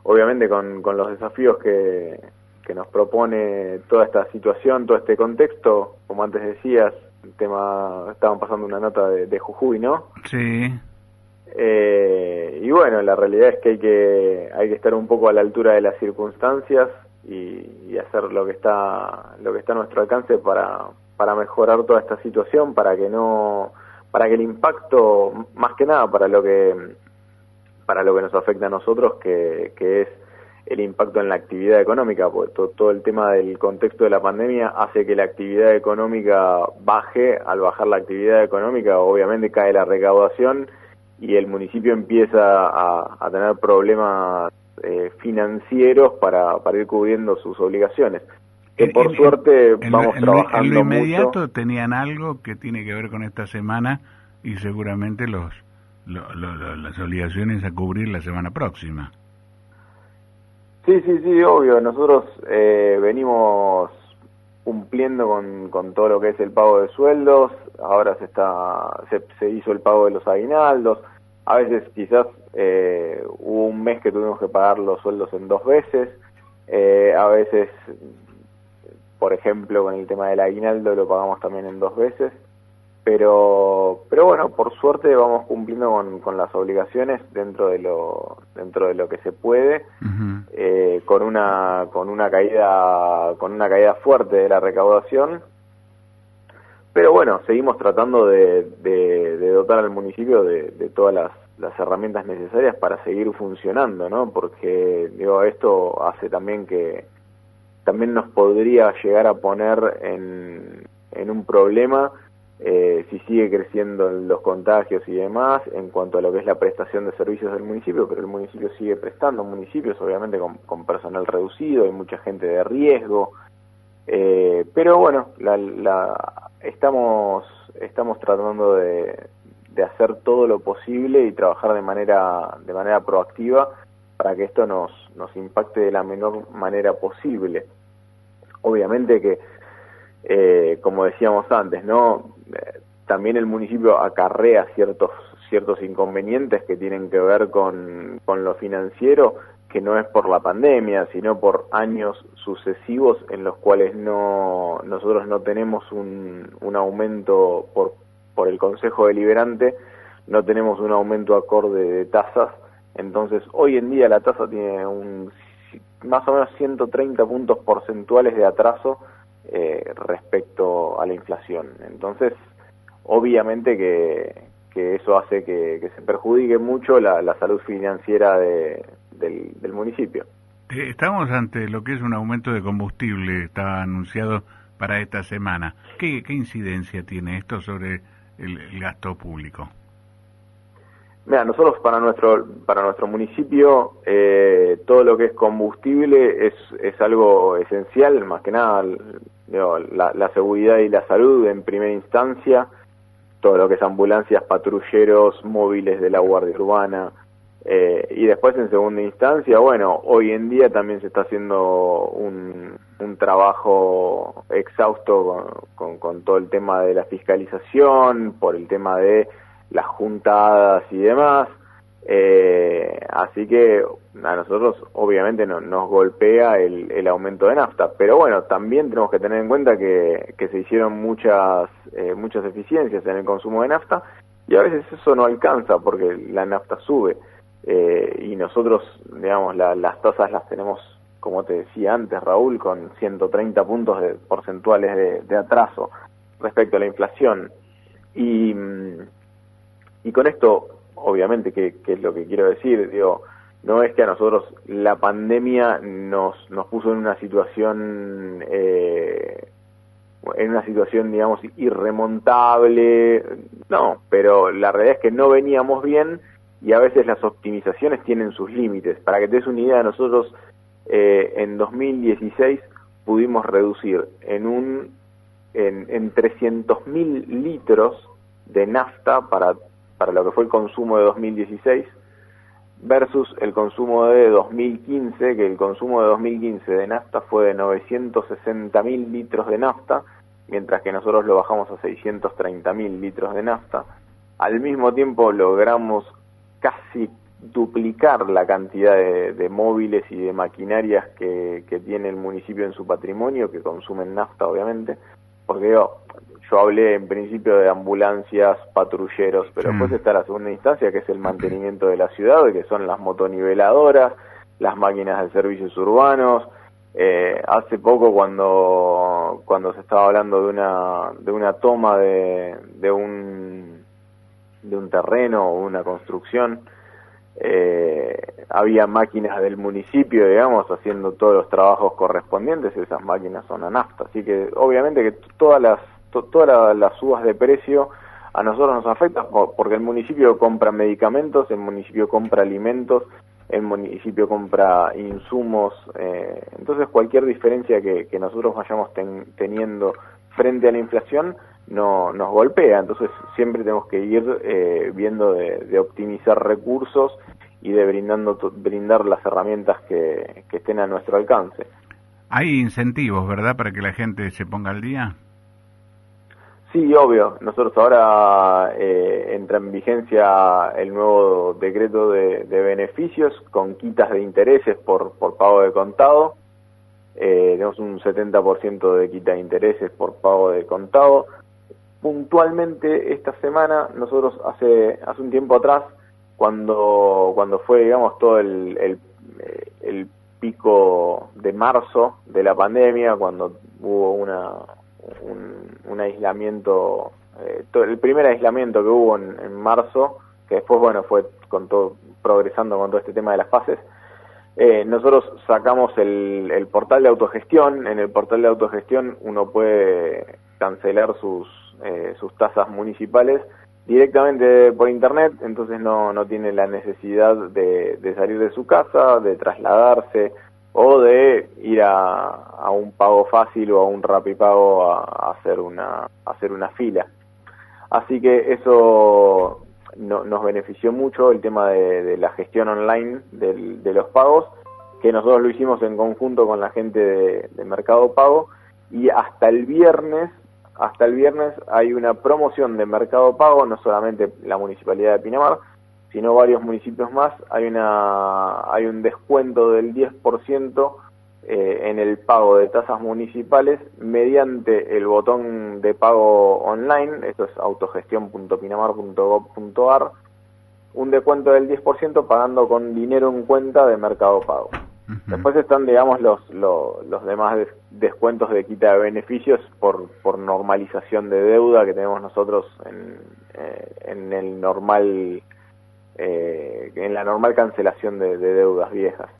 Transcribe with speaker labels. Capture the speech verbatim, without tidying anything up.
Speaker 1: obviamente con, con los desafíos que, que nos propone toda esta situación, todo este contexto, como antes decías, el tema, estaban pasando una nota de, de Jujuy, ¿no?
Speaker 2: Sí.
Speaker 1: Eh, y bueno, la realidad es que hay que hay que estar un poco a la altura de las circunstancias y, y hacer lo que está lo que está a nuestro alcance para para mejorar toda esta situación, para que no para que el impacto, más que nada para lo que para lo que nos afecta a nosotros, que, que es el impacto en la actividad económica, porque todo, todo el tema del contexto de la pandemia hace que la actividad económica baje. Al bajar la actividad económica, obviamente cae la recaudación y el municipio empieza a, a tener problemas eh, financieros para, para ir cubriendo sus obligaciones. Que por
Speaker 2: en,
Speaker 1: suerte
Speaker 2: en,
Speaker 1: vamos
Speaker 2: en,
Speaker 1: trabajando
Speaker 2: en lo inmediato
Speaker 1: mucho.
Speaker 2: Tenían algo que tiene que ver con esta semana y seguramente los lo, lo, lo, las obligaciones a cubrir la semana próxima.
Speaker 1: Sí, sí, sí, obvio. Nosotros eh, venimos cumpliendo con, con todo lo que es el pago de sueldos. Ahora se está se, se hizo el pago de los aguinaldos. A veces quizás eh, hubo un mes que tuvimos que pagar los sueldos en dos veces. Eh, a veces, por ejemplo, con el tema del aguinaldo lo pagamos también en dos veces. Pero pero bueno, por suerte vamos cumpliendo con, con las obligaciones dentro de lo dentro de lo que se puede.
Speaker 2: Uh-huh.
Speaker 1: eh, con una con una caída con una caída fuerte de la recaudación, pero bueno, seguimos tratando de, de, de dotar al municipio de, de todas las, las herramientas necesarias para seguir funcionando, ¿no? Porque digo, esto hace también que también nos podría llegar a poner en, en un problema Eh, si sigue creciendo los contagios y demás en cuanto a lo que es la prestación de servicios del municipio, pero el municipio sigue prestando, municipios obviamente con, con personal reducido, hay mucha gente de riesgo, eh, pero bueno, la, la, estamos estamos tratando de, de hacer todo lo posible y trabajar de manera de manera proactiva para que esto nos, nos impacte de la menor manera posible. Obviamente que Eh, como decíamos antes, ¿no? Eh, también el municipio acarrea ciertos ciertos inconvenientes que tienen que ver con, con lo financiero, que no es por la pandemia, sino por años sucesivos en los cuales no nosotros no tenemos un, un aumento por, por el Consejo Deliberante, no tenemos un aumento acorde de tasas. Entonces hoy en día la tasa tiene un más o menos ciento treinta puntos porcentuales de atraso Eh, respecto a la inflación. Entonces, obviamente que, que eso hace que, que se perjudique mucho la, la salud financiera de, del, del municipio.
Speaker 2: Estamos ante lo que es un aumento de combustible, está anunciado para esta semana. ¿Qué, qué incidencia tiene esto sobre el, el gasto público?
Speaker 1: Mira, nosotros para nuestro para nuestro municipio eh, todo lo que es combustible es es algo esencial, más que nada digo, la, la seguridad y la salud en primera instancia, todo lo que es ambulancias, patrulleros, móviles de la Guardia Urbana, eh, y después en segunda instancia, bueno, hoy en día también se está haciendo un, un trabajo exhausto con, con, con todo el tema de la fiscalización, por el tema de las juntadas y demás, eh, así que a nosotros obviamente no, nos golpea el, el aumento de nafta, pero bueno, también tenemos que tener en cuenta que, que se hicieron muchas eh, muchas eficiencias en el consumo de nafta y a veces eso no alcanza porque la nafta sube, eh, y nosotros, digamos, la, las tasas las tenemos, como te decía antes, Raúl, con ciento treinta puntos de, porcentuales de, de atraso respecto a la inflación. Y Y con esto, obviamente, que, que es lo que quiero decir, digo, no es que a nosotros la pandemia nos nos puso en una situación, eh, en una situación, digamos, irremontable, no, pero la realidad es que no veníamos bien y a veces las optimizaciones tienen sus límites. Para que te des una idea, nosotros eh, en dos mil dieciséis pudimos reducir en un en, en trescientos mil litros de nafta para para lo que fue el consumo de dos mil dieciséis versus el consumo de dos mil quince, que el consumo de dos mil quince de nafta fue de novecientos sesenta mil litros de nafta, mientras que nosotros lo bajamos a seiscientos treinta mil litros de nafta. Al mismo tiempo logramos casi duplicar la cantidad de, de móviles y de maquinarias que, que tiene el municipio en su patrimonio, que consumen nafta, obviamente, porque yo, yo hablé en principio de ambulancias, patrulleros, pero
Speaker 2: sí.
Speaker 1: después está la segunda instancia, que es el mantenimiento de la ciudad, que son las motoniveladoras, las máquinas de servicios urbanos. Eh, hace poco cuando cuando se estaba hablando de una de una toma de, de un de un terreno o una construcción, eh, había máquinas del municipio, digamos, haciendo todos los trabajos correspondientes. Esas máquinas son a nafta, así que obviamente que todas las to, todas la, las subas de precio a nosotros nos afectan, porque el municipio compra medicamentos, el municipio compra alimentos, el municipio compra insumos, eh, entonces cualquier diferencia que, que nosotros vayamos ten, teniendo frente a la inflación no nos golpea, entonces siempre tenemos que ir eh, viendo de, de optimizar recursos y de brindando brindar las herramientas que, que estén a nuestro alcance.
Speaker 2: Hay incentivos, ¿verdad?, para que la gente se ponga al día.
Speaker 1: Sí, obvio. Nosotros ahora eh, entra en vigencia el nuevo decreto de, de beneficios con quitas de intereses por, por pago de contado. Eh, tenemos un setenta por ciento de quita de intereses por pago de contado. Puntualmente esta semana, nosotros hace hace un tiempo atrás, cuando cuando fue, digamos, todo el, el, el pico de marzo de la pandemia, cuando hubo una... Un, un aislamiento, eh, todo, el primer aislamiento que hubo en, en marzo, que después, bueno, fue con todo, progresando con todo este tema de las fases, eh, nosotros sacamos el, el portal de autogestión. En el portal de autogestión uno puede cancelar sus, eh, sus tasas municipales directamente por internet, entonces no, no tiene la necesidad de, de salir de su casa, de trasladarse, o de ir a, a un pago fácil o a un Rapipago a, a hacer una a hacer una fila. Así que eso no, nos benefició mucho, el tema de, de la gestión online del, de los pagos, que nosotros lo hicimos en conjunto con la gente de, de Mercado Pago, y hasta el viernes hasta el viernes hay una promoción de Mercado Pago, no solamente la Municipalidad de Pinamar, sino varios municipios más. Hay una hay un descuento del diez por ciento eh, en el pago de tasas municipales mediante el botón de pago online. Esto es autogestión punto pinamar punto gob punto ar. Un descuento del diez por ciento pagando con dinero en cuenta de Mercado Pago. Uh-huh. Después están, digamos, los los, los demás des, descuentos de quita de beneficios por por normalización de deuda que tenemos nosotros en, eh, en el normal... Eh, en la normal cancelación de, de deudas viejas.